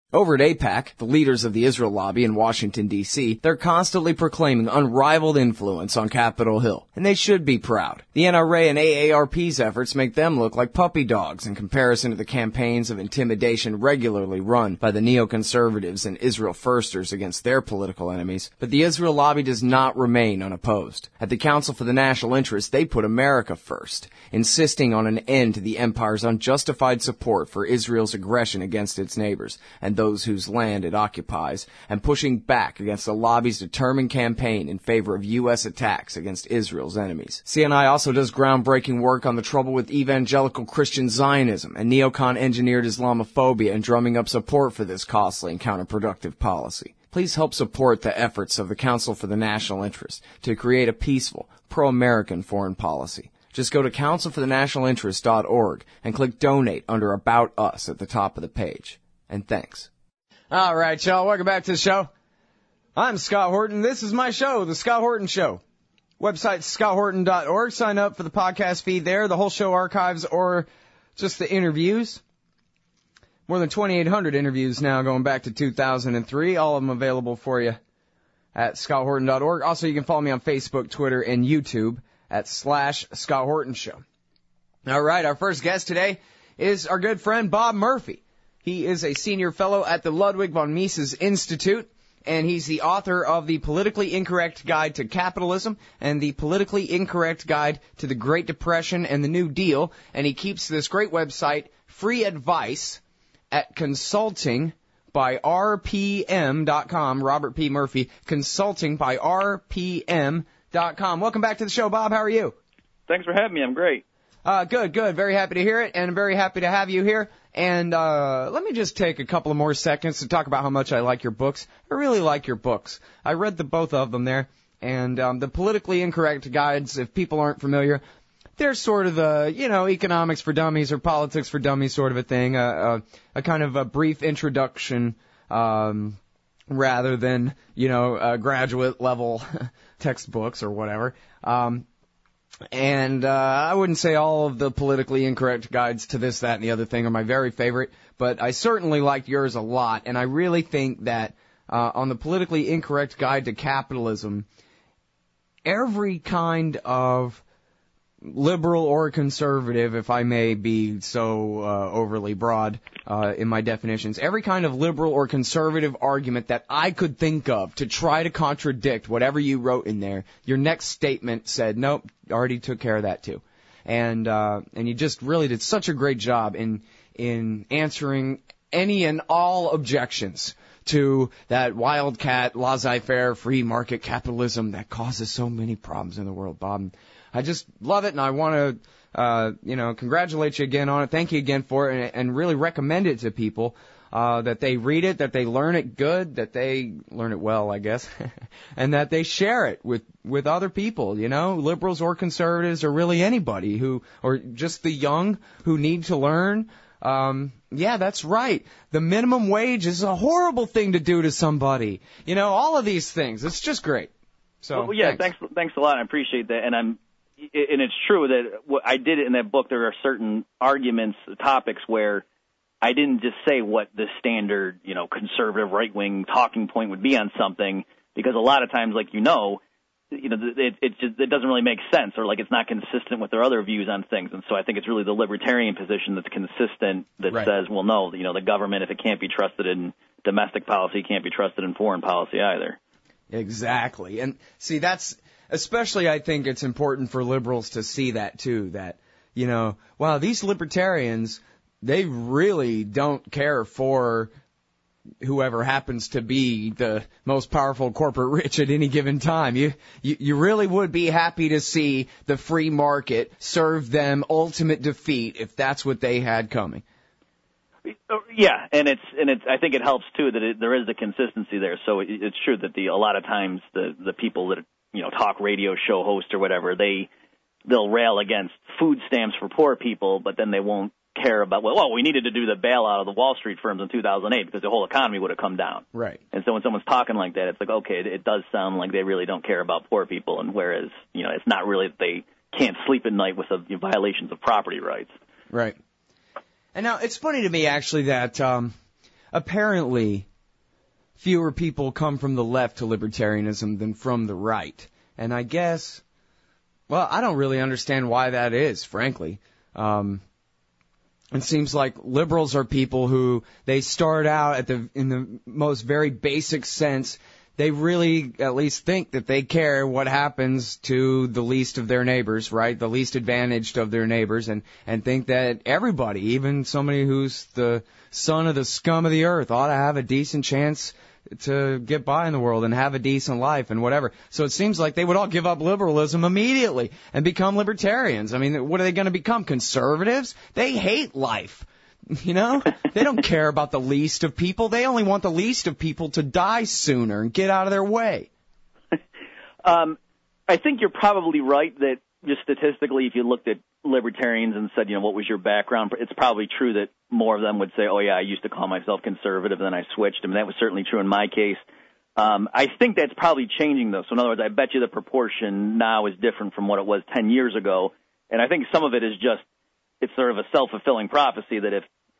Over at AIPAC, the leaders of the Israel lobby in Washington, D.C., they're constantly proclaiming unrivaled influence on Capitol Hill, and they should be proud. The NRA and AARP's efforts make them look like puppy dogs in comparison to the campaigns of intimidation regularly run by the neoconservatives and Israel firsters against their political enemies. But the Israel lobby does not remain unopposed. At the Council for the National Interest, they put America first, insisting on an end to the empire's unjustified support for Israel's aggression against its neighbors and those whose land it occupies, and pushing back against the lobby's determined campaign in favor of U.S. attacks against Israel's enemies. CNI also does groundbreaking work on the trouble with evangelical Christian Zionism and neocon-engineered Islamophobia and drumming up support for this costly and counterproductive policy. Please help support the efforts of the Council for the National Interest to create a peaceful, pro-American foreign policy. Just go to councilforthenationalinterest.org and click Donate under About Us at the top of the page. And thanks. All right, y'all. Welcome back to the show. I'm Scott Horton. This is my show, The Scott Horton Show. Website, scotthorton.org. Sign up for the podcast feed there, the whole show archives, or just the interviews. More than 2,800 interviews now going back to 2003. All of them available for you at scotthorton.org. Also, you can follow me on Facebook, Twitter, and YouTube at /Scott Horton Show. All right, our first guest today is our good friend Bob Murphy. He is a senior fellow at the Ludwig von Mises Institute, and he's the author of The Politically Incorrect Guide to Capitalism and The Politically Incorrect Guide to the Great Depression and the New Deal, and he keeps this great website, Free Advice, at consultingbyrpm.com, Robert P. Murphy, consultingbyrpm.com. Welcome back to the show, Bob. How are you? Thanks for having me. I'm great. Good. Very happy to hear it, and very happy to have you here. And let me just take a couple of more seconds to talk about how much I like your books. I really like your books. I read both of them there, and the Politically Incorrect Guides, if people aren't familiar, they're sort of the, economics for dummies or politics for dummies sort of a thing, a kind of a brief introduction rather than, graduate level textbooks or whatever. And I wouldn't say all of the politically incorrect guides to this, that, and the other thing are my very favorite, but I certainly liked yours a lot, and I really think that on the Politically Incorrect Guide to Capitalism, every kind of liberal or conservative, if I may be so overly broad in my definitions, every kind of liberal or conservative argument that I could think of to try to contradict whatever you wrote in there, your next statement said, nope, already took care of that too. And you just really did such a great job in answering any and all objections to that wildcat, laissez-faire, free market capitalism that causes so many problems in the world, Bob. I just love it, and I want to, congratulate you again on it. Thank you again for it, and really recommend it to people, that they read it, that they learn it good, that they learn it well, I guess, and that they share it with other people, liberals or conservatives or really anybody or just the young who need to learn. Yeah, that's right. The minimum wage is a horrible thing to do to somebody. All of these things. It's just great. So, well, yeah, thanks a lot. I appreciate that. And it's true that what I did in that book, there are certain arguments, topics where I didn't just say what the standard, conservative right-wing talking point would be on something, because a lot of times, it doesn't really make sense, or it's not consistent with their other views on things. And so I think it's really the libertarian position that's consistent that says, well, no, the government, if it can't be trusted in domestic policy, can't be trusted in foreign policy either. Exactly. And see, that's especially, I think it's important for liberals to see that too, that, wow, these libertarians, they really don't care for whoever happens to be the most powerful corporate rich at any given time. You really would be happy to see the free market serve them ultimate defeat if that's what they had coming. Yeah, and it's I think it helps too that there is the consistency there. So it's true that a lot of times the people that talk radio show hosts or whatever, they'll rail against food stamps for poor people, but then they won't care about, we needed to do the bailout of the Wall Street firms in 2008 because the whole economy would have come down. Right. And so when someone's talking like that, it's okay, it does sound like they really don't care about poor people, and whereas, it's not really that they can't sleep at night with the violations of property rights. Right. And now, it's funny to me, actually, that apparently fewer people come from the left to libertarianism than from the right. And I guess, well, I don't really understand why that is, frankly. It seems like liberals are people who they start out in the most very basic sense. They really at least think that they care what happens to the least of their neighbors, right? The least advantaged of their neighbors, and think that everybody, even somebody who's the son of the scum of the earth, ought to have a decent chance to get by in the world and have a decent life and whatever. So it seems like they would all give up liberalism immediately and become libertarians. I mean, what are they going to become? Conservatives? They hate life. You know? They don't care about the least of people. They only want the least of people to die sooner and get out of their way. I think you're probably right that just statistically, if you looked at libertarians and said, what was your background, it's probably true that more of them would say, oh, yeah, I used to call myself conservative, and then I switched. I mean, that was certainly true in my case. I think that's probably changing, though. So, in other words, I bet you the proportion now is different from what it was 10 years ago. And I think some of it is just, it's sort of a self-fulfilling prophecy that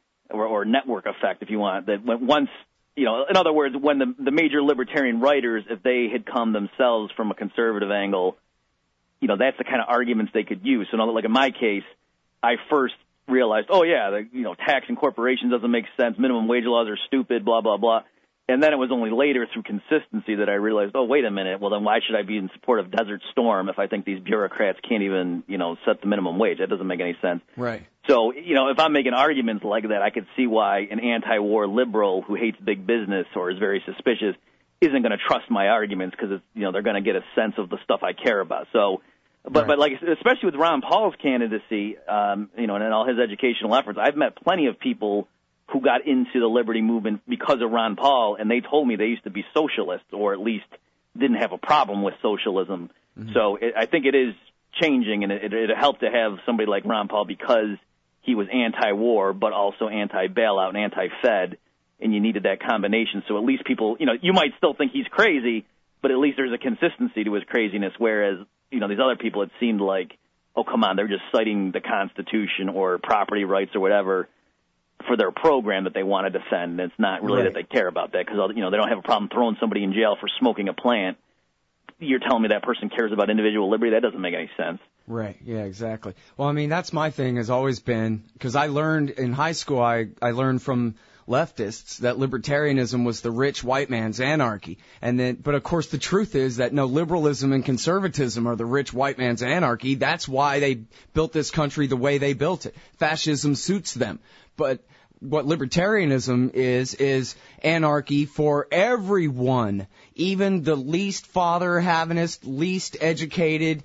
or network effect, if you want, that once, in other words, when the major libertarian writers, if they had come themselves from a conservative angle, that's the kind of arguments they could use. So, like in my case, I first realized, oh, yeah, taxing corporations doesn't make sense. Minimum wage laws are stupid, blah, blah, blah. And then it was only later through consistency that I realized, oh, wait a minute. Well, then why should I be in support of Desert Storm if I think these bureaucrats can't even, set the minimum wage? That doesn't make any sense. Right. So, if I'm making arguments like that, I could see why an anti-war liberal who hates big business or is very suspicious isn't going to trust my arguments because, they're going to get a sense of the stuff I care about. So, but like, especially with Ron Paul's candidacy, and all his educational efforts, I've met plenty of people who got into the liberty movement because of Ron Paul, and they told me they used to be socialists or at least didn't have a problem with socialism. Mm-hmm. So I think it is changing, and it helped to have somebody like Ron Paul because he was anti-war but also anti-bailout and anti-Fed, and you needed that combination. So at least people, you might still think he's crazy, but at least there's a consistency to his craziness, whereas, these other people, it seemed like, oh, come on, they're just citing the Constitution or property rights or whatever for their program that they want to defend. It's not really that they care about that because, they don't have a problem throwing somebody in jail for smoking a plant. You're telling me that person cares about individual liberty? That doesn't make any sense. Right. Yeah, exactly. Well, I mean, that's my thing has always been, because I learned in high school, I learned from leftists that libertarianism was the rich white man's anarchy. But of course the truth is that no, liberalism and conservatism are the rich white man's anarchy. That's why they built this country the way they built it. Fascism suits them. But what libertarianism is anarchy for everyone, even the least father-havinist, least educated,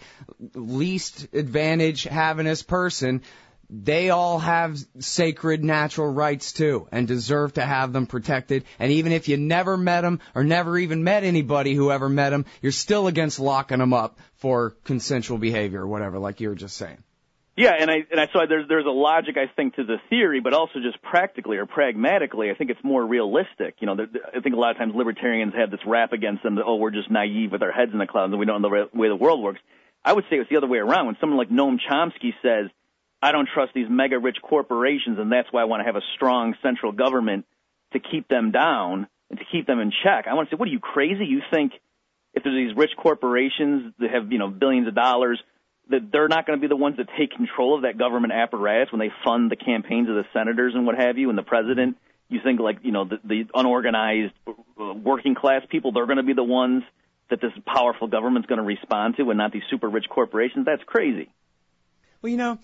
least advantage-havinist person. They all have sacred natural rights too and deserve to have them protected. And even if you never met them or never even met anybody who ever met them, you're still against locking them up for consensual behavior or whatever, like you were just saying. Yeah, and so there's a logic, I think, to the theory, but also just practically or pragmatically, I think it's more realistic. I think a lot of times libertarians have this rap against them that, oh, we're just naive with our heads in the clouds and we don't know the way the world works. I would say it's the other way around. When someone like Noam Chomsky says, I don't trust these mega-rich corporations, and that's why I want to have a strong central government to keep them down and to keep them in check. I want to say, what are you, crazy? You think if there's these rich corporations that have, billions of dollars, that they're not going to be the ones that take control of that government apparatus when they fund the campaigns of the senators and what have you, and the president? You think, like, the unorganized working-class people, they're going to be the ones that this powerful government's going to respond to and not these super-rich corporations? That's crazy. Well,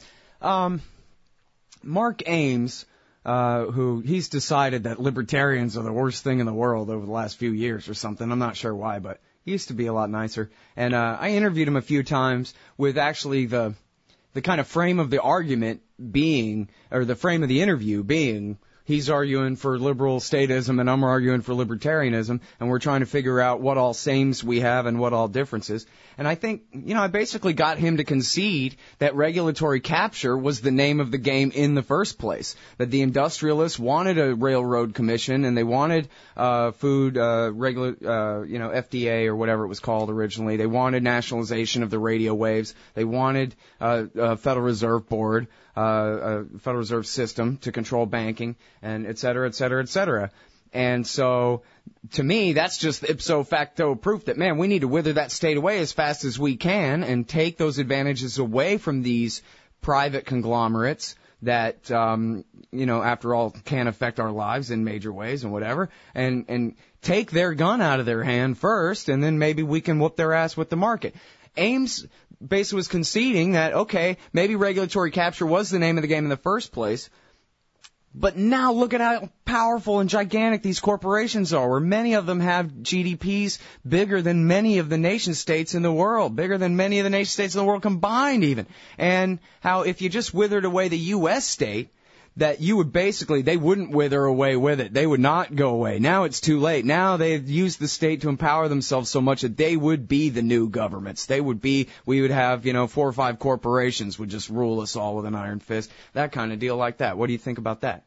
Mark Ames, who he's decided that libertarians are the worst thing in the world over the last few years or something. I'm not sure why, but he used to be a lot nicer. And I interviewed him a few times with actually the kind of frame of the argument being, or the frame of the interview being, he's arguing for liberal statism and I'm arguing for libertarianism, and we're trying to figure out what all sames we have and what all differences. And I think, I basically got him to concede that regulatory capture was the name of the game in the first place, that the industrialists wanted a railroad commission and they wanted FDA or whatever it was called originally. They wanted nationalization of the radio waves. They wanted a Federal Reserve Board, a Federal Reserve System to control banking, and et cetera, et cetera, et cetera. And so, to me, that's just ipso facto proof that, man, we need to wither that state away as fast as we can and take those advantages away from these private conglomerates that, after all, can affect our lives in major ways and whatever, and take their gun out of their hand first, and then maybe we can whoop their ass with the market. Ames basically was conceding that, okay, maybe regulatory capture was the name of the game in the first place, but now look at how powerful and gigantic these corporations are, where many of them have GDPs bigger than many of the nation states in the world, bigger than many of the nation states in the world combined even. And how if you just withered away the U.S. state, that you would basically, they wouldn't wither away with it. They would not go away. Now it's too late. Now they've used the state to empower themselves so much that they would be the new governments. We would have, 4 or 5 corporations would just rule us all with an iron fist. That kind of deal like that. What do you think about that?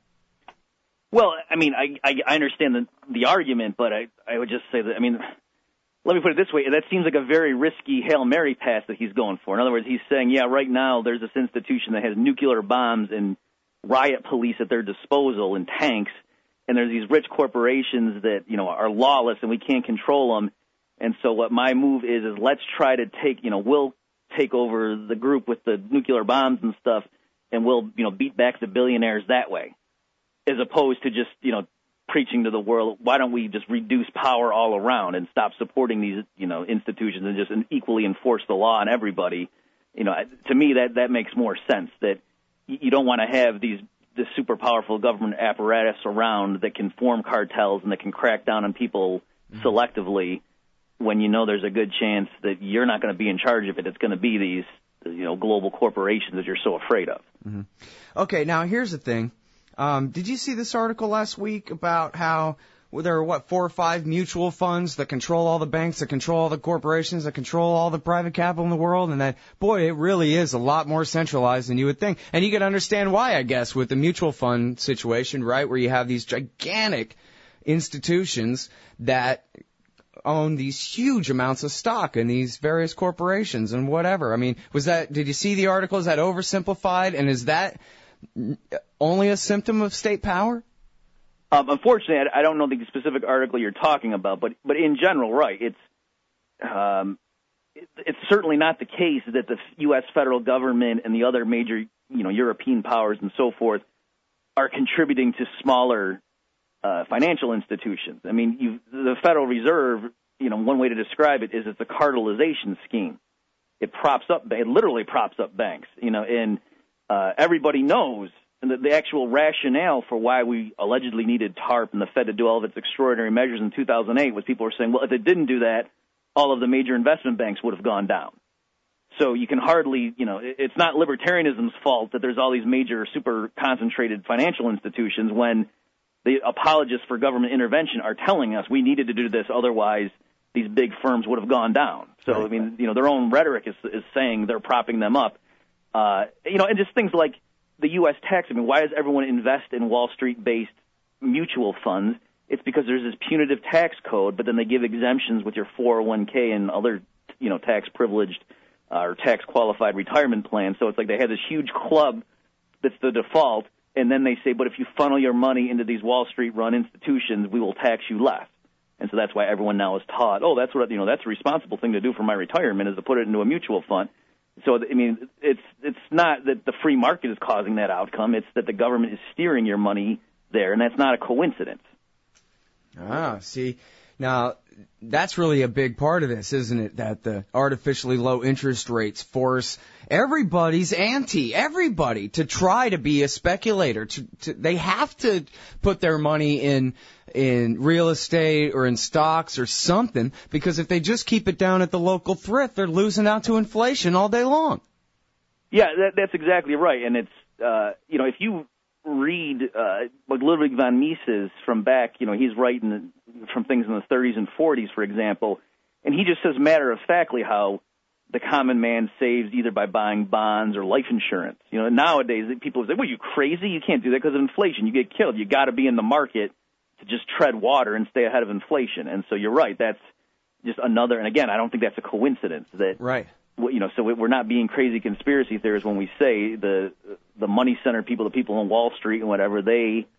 Well, I mean, I understand the argument, but I would just say that, I mean, let me put it this way. That seems like a very risky Hail Mary pass that he's going for. In other words, he's saying, yeah, right now there's this institution that has nuclear bombs and riot police at their disposal and tanks, and there's these rich corporations that, are lawless and we can't control them. And so what my move is let's try to we'll take over the group with the nuclear bombs and stuff, and we'll, beat back the billionaires that way, as opposed to just, preaching to the world, why don't we just reduce power all around and stop supporting these, institutions and just equally enforce the law on everybody. To me, that makes more sense, that you don't want to have this super powerful government apparatus around that can form cartels and that can crack down on people selectively when there's a good chance that you're not going to be in charge of it. It's going to be these, global corporations that you're so afraid of. Mm-hmm. Okay, now here's the thing. Did you see this article last week about how there are, 4 or 5 mutual funds that control all the banks, that control all the corporations, that control all the private capital in the world, and that, boy, it really is a lot more centralized than you would think. And you can understand why, I guess, with the mutual fund situation, right, where you have these gigantic institutions that own these huge amounts of stock in these various corporations and whatever. I mean, did you see the article? Is that oversimplified? And is that only a symptom of state power? Unfortunately, I don't know the specific article you're talking about, but in general, right? It's certainly not the case that the U.S. federal government and the other major, European powers and so forth are contributing to smaller financial institutions. I mean, the Federal Reserve, one way to describe it is it's a cartelization scheme. It literally props up banks, and everybody knows. And the actual rationale for why we allegedly needed TARP and the Fed to do all of its extraordinary measures in 2008 was people were saying, well, if it didn't do that, all of the major investment banks would have gone down. So you can hardly, it's not libertarianism's fault that there's all these major super concentrated financial institutions when the apologists for government intervention are telling us we needed to do this, otherwise these big firms would have gone down. So, right. I mean, their own rhetoric is saying they're propping them up. And just things like the U.S. tax, I mean, why does everyone invest in Wall Street-based mutual funds? It's because there's this punitive tax code, but then they give exemptions with your 401k and other, tax-privileged or tax-qualified retirement plans. So it's like they have this huge club that's the default, and then they say, but if you funnel your money into these Wall Street-run institutions, we will tax you less. And so that's why everyone now is taught, that's a responsible thing to do for my retirement is to put it into a mutual fund. So, I mean, it's not that the free market is causing that outcome. It's that the government is steering your money there, and that's not a coincidence. See, now that's really a big part of this, isn't it? That the artificially low interest rates force everybody to try to be a speculator. They have to put their money in real estate or in stocks or something, because if they just keep it down at the local thrift, they're losing out to inflation all day long. Yeah, that's exactly right. And it's, if you read like Ludwig von Mises from back, he's writing from things in the 30s and 40s, for example, and he just says matter-of-factly how the common man saves either by buying bonds or life insurance. Nowadays people say, well, you crazy? You can't do that because of inflation. You get killed. You got to be in the market to just tread water and stay ahead of inflation. And so you're right. That's just another, and again, I don't think that's a coincidence that, right. So we're not being crazy conspiracy theorists when we say the money center people, the people on Wall Street and whatever, they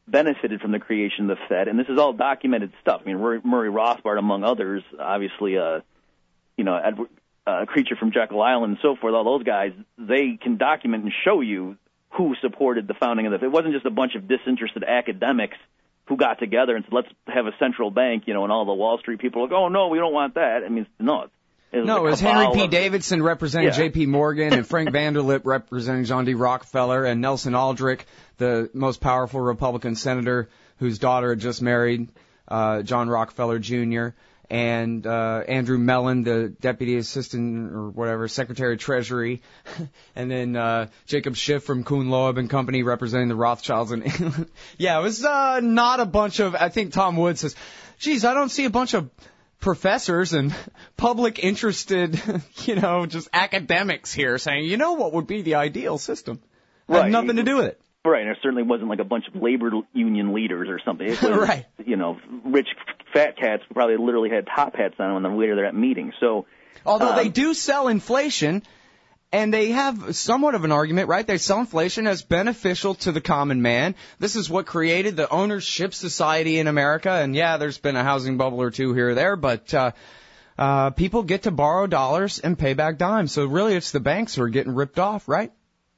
benefited from the creation of the Fed, and this is all documented stuff. I mean, Murray Rothbard, among others, obviously, a creature from Jekyll Island and so forth, all those guys, they can document and show you who supported the founding of the Fed. It wasn't just a bunch of disinterested academics who got together and said, let's have a central bank, and all the Wall Street people are like, oh, no, we don't want that. I mean, no. It was Henry P. Davidson representing J.P. Morgan and Frank Vanderlip representing John D. Rockefeller and Nelson Aldrich, the most powerful Republican senator whose daughter had just married John Rockefeller Jr., and Andrew Mellon, the deputy assistant or whatever, secretary of treasury, and then Jacob Schiff from Kuhn Loeb and Company representing the Rothschilds in England. Yeah, it was not a bunch of, I think Tom Wood says, geez, I don't see a bunch of professors and public interested, just academics here saying, what would be the ideal system? Had nothing to do with it. Right, and it certainly wasn't like a bunch of labor union leaders or something. It was, right. Rich fat cats who probably literally had top hats on when they're at meetings. So, although they do sell inflation, and they have somewhat of an argument, right? They sell inflation as beneficial to the common man. This is what created the ownership society in America. And yeah, there's been a housing bubble or two here or there, but people get to borrow dollars and pay back dimes. So really, it's the banks who are getting ripped off, right?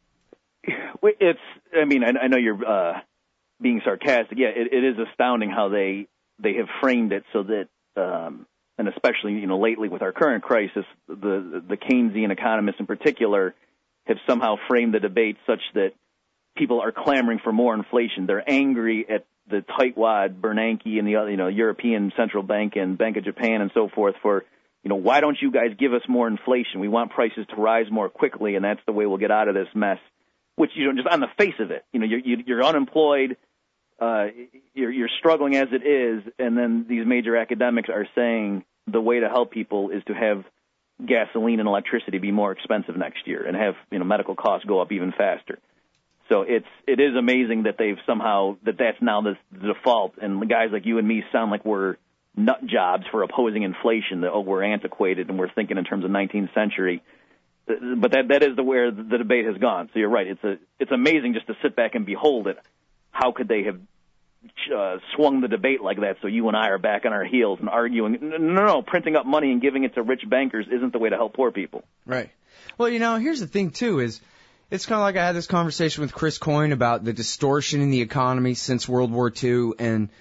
I know you're being sarcastic. Yeah, it is astounding how they have framed it so that, and especially, lately with our current crisis, the Keynesian economists in particular have somehow framed the debate such that people are clamoring for more inflation. They're angry at the tightwad Bernanke and the other, European Central Bank and Bank of Japan and so forth for, why don't you guys give us more inflation? We want prices to rise more quickly, and that's the way we'll get out of this mess. Which, just on the face of it, you're unemployed, you're struggling as it is, and then these major academics are saying the way to help people is to have gasoline and electricity be more expensive next year and have, medical costs go up even faster. So it is amazing that they've somehow, that's now the default, and the guys like you and me sound like we're nut jobs for opposing inflation, that, we're antiquated and we're thinking in terms of 19th century. But that is where the debate has gone. So you're right. It's amazing just to sit back and behold it. How could they have swung the debate like that so you and I are back on our heels and arguing, no, printing up money and giving it to rich bankers isn't the way to help poor people. Right. Well, here's the thing, too, is it's kind of like I had this conversation with Chris Coyne about the distortion in the economy since World War II and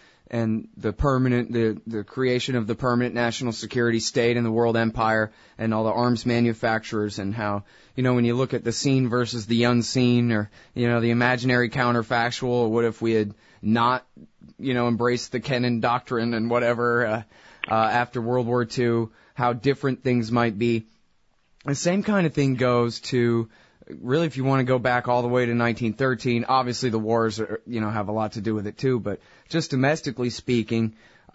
the creation of the permanent national security state and the world empire and all the arms manufacturers and how, when you look at the seen versus the unseen or, the imaginary counterfactual, or what if we had not, embraced the Kennan doctrine and whatever, after World War II, how different things might be. The same kind of thing goes to, really, if you want to go back all the way to 1913, obviously the wars are, have a lot to do with it too, but just domestically speaking,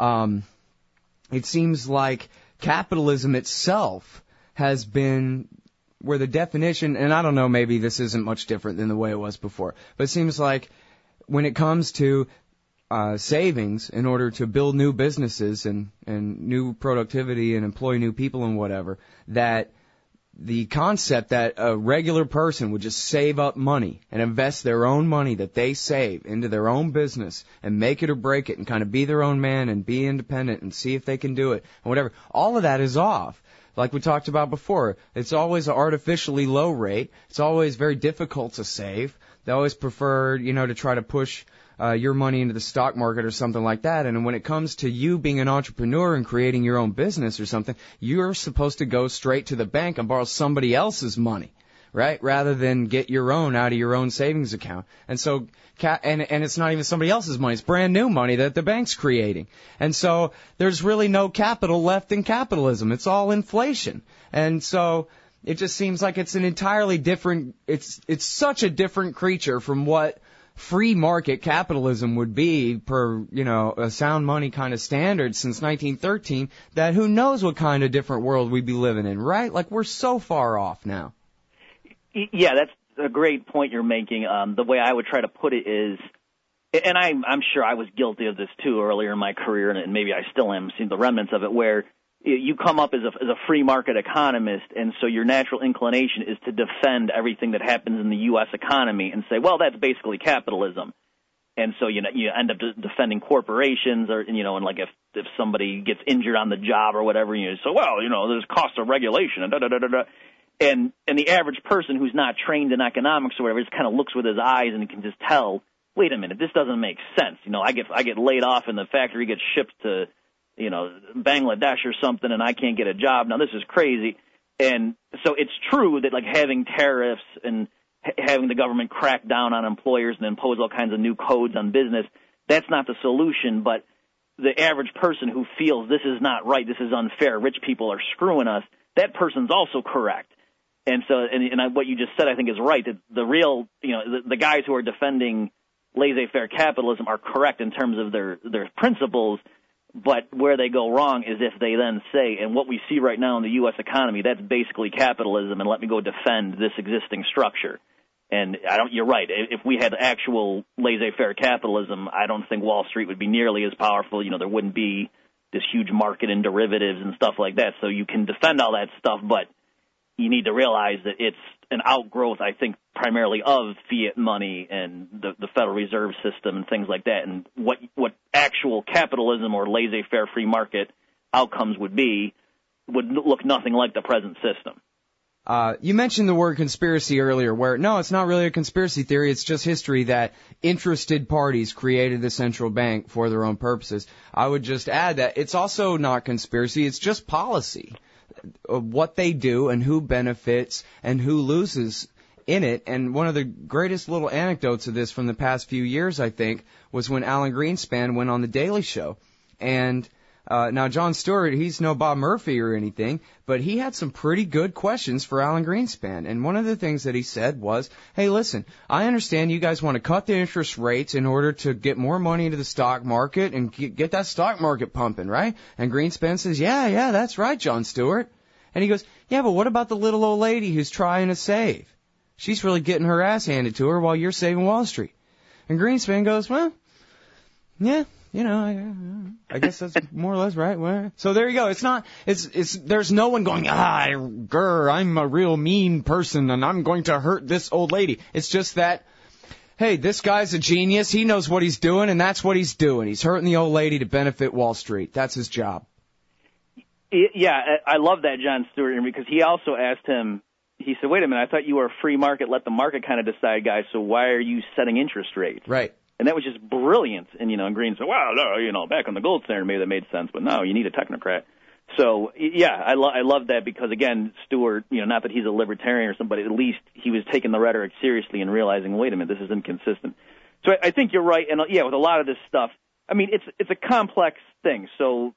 it seems like capitalism itself has been where the definition, and I don't know, maybe this isn't much different than the way it was before, but it seems like when it comes to savings in order to build new businesses and new productivity and employ new people and whatever, that the concept that a regular person would just save up money and invest their own money that they save into their own business and make it or break it and kind of be their own man and be independent and see if they can do it and whatever, all of that is off. Like we talked about before, it's always an artificially low rate. It's always very difficult to save. They always prefer, to try to push your money into the stock market or something like that. And when it comes to you being an entrepreneur and creating your own business or something, you're supposed to go straight to the bank and borrow somebody else's money, right? Rather than get your own out of your own savings account. And so, and it's not even somebody else's money. It's brand new money that the bank's creating. And so there's really no capital left in capitalism. It's all inflation. And so it just seems like it's an entirely different, it's such a different creature from what free market capitalism would be per, a sound money kind of standard since 1913, that who knows what kind of different world we'd be living in, right? Like, we're so far off now. Yeah, that's a great point you're making. The way I would try to put it is, and I'm sure I was guilty of this too earlier in my career, and maybe I still am, seeing the remnants of it, where you come up as a free market economist, and so your natural inclination is to defend everything that happens in the U.S. economy and say, well, that's basically capitalism. And so, you end up defending corporations or, and like if somebody gets injured on the job or whatever, you say, well, there's cost of regulation and da-da-da-da-da. And the average person who's not trained in economics or whatever just kind of looks with his eyes and can just tell, wait a minute, this doesn't make sense. I get laid off and the factory gets shipped to, Bangladesh or something and I can't get a job. Now, this is crazy. And so it's true that, like, having tariffs and having the government crack down on employers and impose all kinds of new codes on business, that's not the solution. But the average person who feels this is not right, this is unfair, rich people are screwing us, that person's also correct. And so, what you just said, I think, is right. That the real, the guys who are defending laissez-faire capitalism are correct in terms of their principles, but where they go wrong is if they then say, and what we see right now in the U.S. economy, that's basically capitalism, and let me go defend this existing structure. And you're right. If we had actual laissez-faire capitalism, I don't think Wall Street would be nearly as powerful. There wouldn't be this huge market in derivatives and stuff like that. So you can defend all that stuff, but you need to realize that it's an outgrowth, I think, primarily of fiat money and the Federal Reserve System and things like that. And what actual capitalism or laissez-faire free market outcomes would look nothing like the present system. You mentioned the word conspiracy earlier, where, no, it's not really a conspiracy theory, it's just history that interested parties created the central bank for their own purposes. I would just add that it's also not conspiracy, it's just policy. What they do and who benefits and who loses in it. And one of the greatest little anecdotes of this from the past few years, I think, was when Alan Greenspan went on The Daily Show. And now, Jon Stewart, he's no Bob Murphy or anything, but he had some pretty good questions for Alan Greenspan. And one of the things that he said was, hey, listen, I understand you guys want to cut the interest rates in order to get more money into the stock market and get that stock market pumping, right? And Greenspan says, yeah, that's right, Jon Stewart. And he goes, yeah, but what about the little old lady who's trying to save? She's really getting her ass handed to her while you're saving Wall Street. And Greenspan goes, well, yeah. I guess that's more or less right. So there you go. There's no one going, I'm a real mean person and I'm going to hurt this old lady. It's just that, hey, this guy's a genius. He knows what he's doing and that's what he's doing. He's hurting the old lady to benefit Wall Street. That's his job. Yeah, I love that, Jon Stewart, because he also asked him, he said, wait a minute, I thought you were a free market, let the market kind of decide, guys, so why are you setting interest rates? Right. And that was just brilliant. And, and Green said, well, no, back on the gold standard, maybe that made sense, but no, you need a technocrat. So, yeah, I love that because, again, Stewart, not that he's a libertarian or something, but at least he was taking the rhetoric seriously and realizing, wait a minute, this is inconsistent. So I think you're right. And, yeah, with a lot of this stuff, I mean, it's a complex thing. So,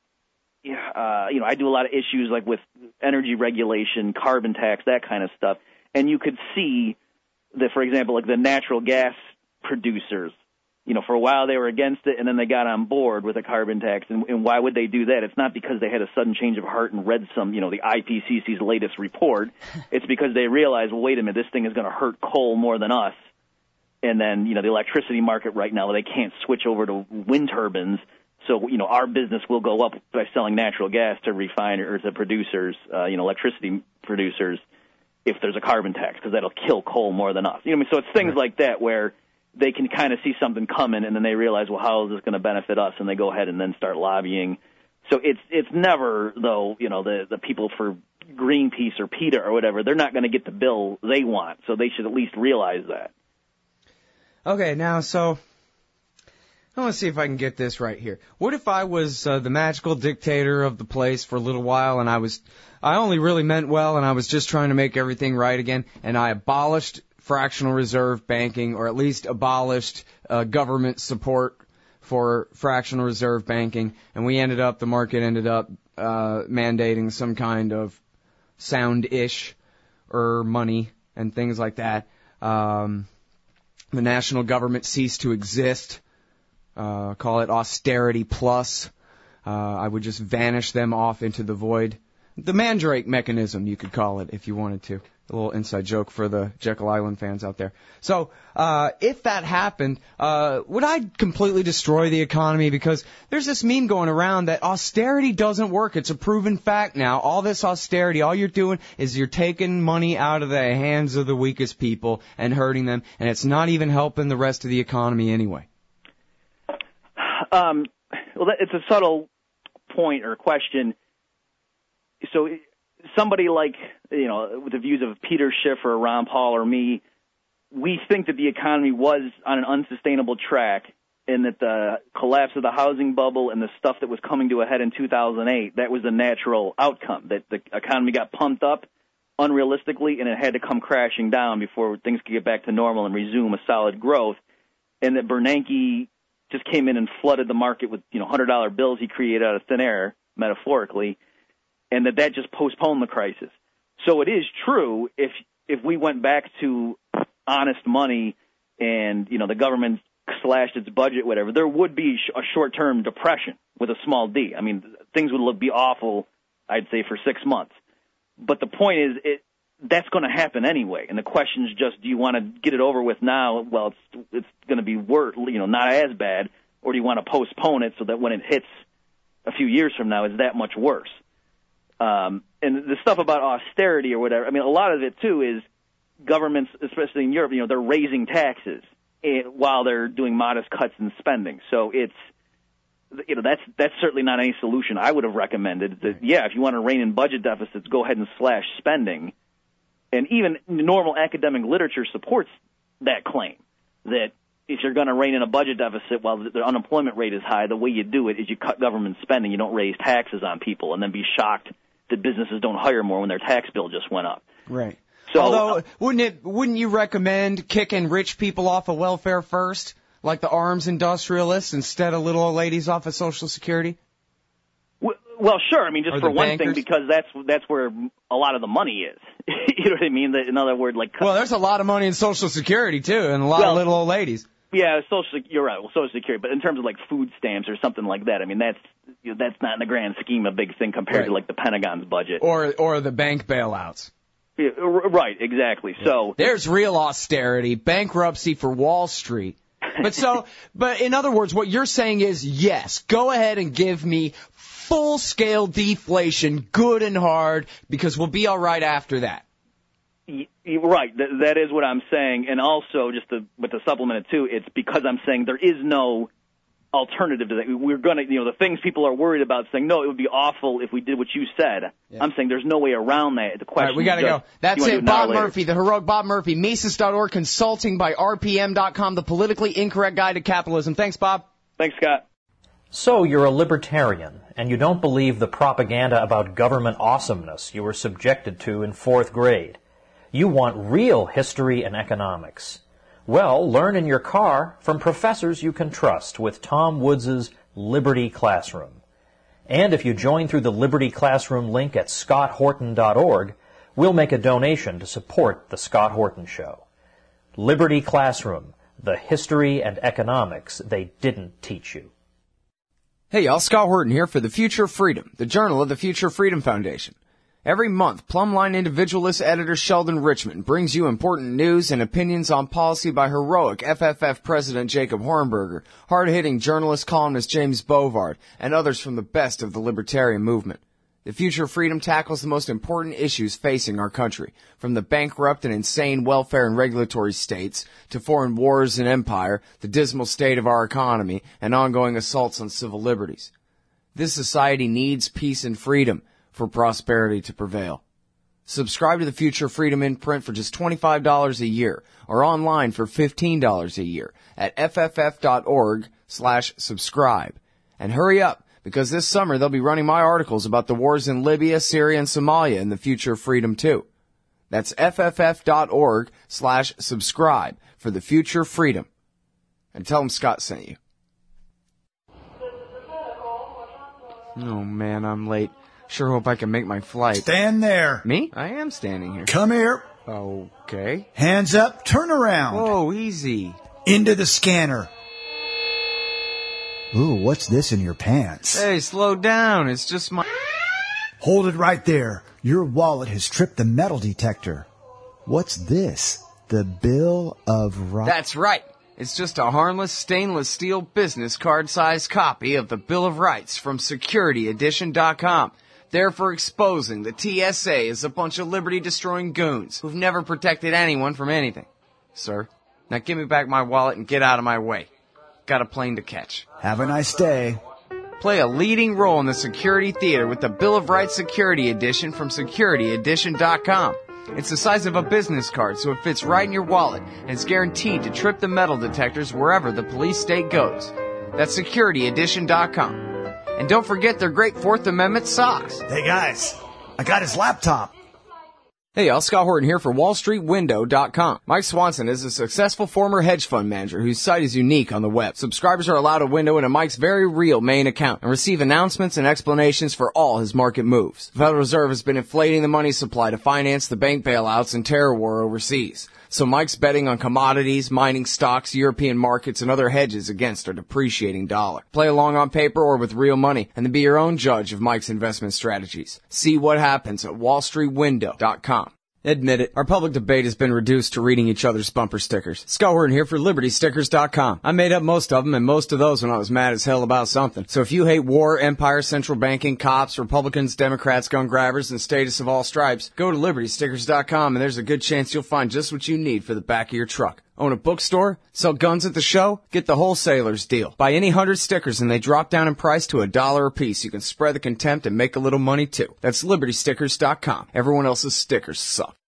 I do a lot of issues like with energy regulation, carbon tax, that kind of stuff. And you could see that, for example, like the natural gas producers, for a while they were against it, and then they got on board with a carbon tax. And why would they do that? It's not because they had a sudden change of heart and read some, the IPCC's latest report. It's because they realized, well, wait a minute, this thing is going to hurt coal more than us. And then, the electricity market right now, they can't switch over to wind turbines. So, our business will go up by selling natural gas to refiners, to producers, electricity producers, if there's a carbon tax, because that'll kill coal more than us. So it's things like that where they can kind of see something coming, and then they realize, well, how is this going to benefit us? And they go ahead and then start lobbying. So it's never, though, the people for Greenpeace or PETA or whatever, they're not going to get the bill they want. So they should at least realize that. Okay, now, so I want to see if I can get this right here. What if I was the magical dictator of the place for a little while, and I only really meant well, and I was just trying to make everything right again, and I abolished fractional reserve banking, or at least abolished government support for fractional reserve banking, and the market ended up mandating some kind of sound-ish money and things like that. The national government ceased to exist. Call it austerity plus. I would just vanish them off into the void. The Mandrake mechanism, you could call it, if you wanted to. A little inside joke for the Jekyll Island fans out there. So, if that happened, would I completely destroy the economy? Because there's this meme going around that austerity doesn't work. It's a proven fact now. All this austerity, all you're doing is you're taking money out of the hands of the weakest people and hurting them, and it's not even helping the rest of the economy anyway. Well, it's a subtle point or question. So somebody like, with the views of Peter Schiff or Ron Paul or me, we think that the economy was on an unsustainable track and that the collapse of the housing bubble and the stuff that was coming to a head in 2008, that was the natural outcome, that the economy got pumped up unrealistically and it had to come crashing down before things could get back to normal and resume a solid growth, and that Bernanke just came in and flooded the market with $100 bills he created out of thin air, metaphorically, and that just postponed the crisis. So it is true if we went back to honest money and the government slashed its budget, whatever, there would be a short-term depression with a small d. I mean, things would be awful, I'd say, for 6 months. But the point is, that's going to happen anyway. And the question is just, do you want to get it over with now? Well, it's going to be worse, not as bad, or do you want to postpone it so that when it hits a few years from now, it's that much worse? And the stuff about austerity or whatever, I mean, a lot of it too is governments, especially in Europe, they're raising taxes while they're doing modest cuts in spending. So it's, that's certainly not any solution I would have recommended. That, if you want to rein in budget deficits, go ahead and slash spending. And even normal academic literature supports that claim, that if you're going to rein in a budget deficit while the unemployment rate is high, the way you do it is you cut government spending. You don't raise taxes on people and then be shocked that businesses don't hire more when their tax bill just went up. Right. So, although, wouldn't you recommend kicking rich people off of welfare first, like the arms industrialists, instead of little old ladies off of Social Security? Well, sure. I mean, just for one bankers? thing, because that's where a lot of the money is. You know what I mean? In other words, well, there's a lot of money in Social Security too, and a lot of little old ladies. Yeah, you're right. Well, Social Security, but in terms of like food stamps or something like that, I mean, that's not in the grand scheme a big thing compared to like the Pentagon's budget or the bank bailouts. Yeah, right, exactly. Yeah. So there's real austerity, bankruptcy for Wall Street. But in other words, what you're saying is, yes, go ahead and give me full-scale deflation, good and hard, because we'll be all right after that. Right, that is what I'm saying. And also, with the supplement too, it's because I'm saying there is no alternative to that. We're going to, the things people are worried about, saying, no, it would be awful if we did what you said. Yeah. I'm saying there's no way around that. The question all right, we got to go. That's it. Bob Murphy, the heroic Bob Murphy, Mises.org, consulting by RPM.com, the politically incorrect guide to capitalism. Thanks, Bob. Thanks, Scott. So you're a libertarian, and you don't believe the propaganda about government awesomeness you were subjected to in 4th grade. You want real history and economics. Well, learn in your car from professors you can trust with Tom Woods' Liberty Classroom. And if you join through the Liberty Classroom link at scotthorton.org, we'll make a donation to support The Scott Horton Show. Liberty Classroom, the history and economics they didn't teach you. Hey y'all, Scott Horton here for The Future of Freedom, the journal of the Future Freedom Foundation. Every month, Plumline individualist editor Sheldon Richmond brings you important news and opinions on policy by heroic FFF President Jacob Hornberger, hard-hitting journalist columnist James Bovard, and others from the best of the libertarian movement. The Future of Freedom tackles the most important issues facing our country, from the bankrupt and insane welfare and regulatory states to foreign wars and empire, the dismal state of our economy, and ongoing assaults on civil liberties. This society needs peace and freedom for prosperity to prevail. Subscribe to the Future Freedom in print for just $25 a year or online for $15 a year at fff.org/subscribe. And hurry up, because this summer they'll be running my articles about the wars in Libya, Syria, and Somalia in the Future of Freedom too. That's fff.org/subscribe for the Future Freedom. And tell them Scott sent you. Oh man, I'm late. Sure hope I can make my flight. Stand there. Me? I am standing here. Come here. Okay. Hands up, turn around. Whoa, easy. Into the scanner. Ooh, what's this in your pants? Hey, slow down. It's just my... Hold it right there. Your wallet has tripped the metal detector. What's this? The Bill of Rights? That's right. It's just a harmless stainless steel business card-sized copy of the Bill of Rights from SecurityEdition.com. There for exposing the TSA as a bunch of liberty-destroying goons who've never protected anyone from anything. Sir, now give me back my wallet and get out of my way. got a plane to catch. Have a nice day. Play a leading role in the security theater with the Bill of Rights Security Edition from SecurityEdition.com. It's the size of a business card, so it fits right in your wallet, and it's guaranteed to trip the metal detectors wherever the police state goes. That's SecurityEdition.com. And don't forget their great Fourth Amendment socks. Hey guys, I got his laptop. Hey y'all, Scott Horton here for WallStreetWindow.com. Mike Swanson is a successful former hedge fund manager whose site is unique on the web. Subscribers are allowed a window into Mike's very real main account and receive announcements and explanations for all his market moves. The Federal Reserve has been inflating the money supply to finance the bank bailouts and terror war overseas. So Mike's betting on commodities, mining stocks, European markets, and other hedges against a depreciating dollar. Play along on paper or with real money, and then be your own judge of Mike's investment strategies. See what happens at WallStreetWindow.com. Admit it, our public debate has been reduced to reading each other's bumper stickers. Scott Horton here for LibertyStickers.com. I made up most of them, and most of those when I was mad as hell about something. So if you hate war, empire, central banking, cops, Republicans, Democrats, gun grabbers, and status of all stripes, go to LibertyStickers.com, and there's a good chance you'll find just what you need for the back of your truck. Own a bookstore? Sell guns at the show? Get the wholesaler's deal. Buy any 100 stickers and they drop down in price to $1 a piece. You can spread the contempt and make a little money too. That's LibertyStickers.com. Everyone else's stickers suck.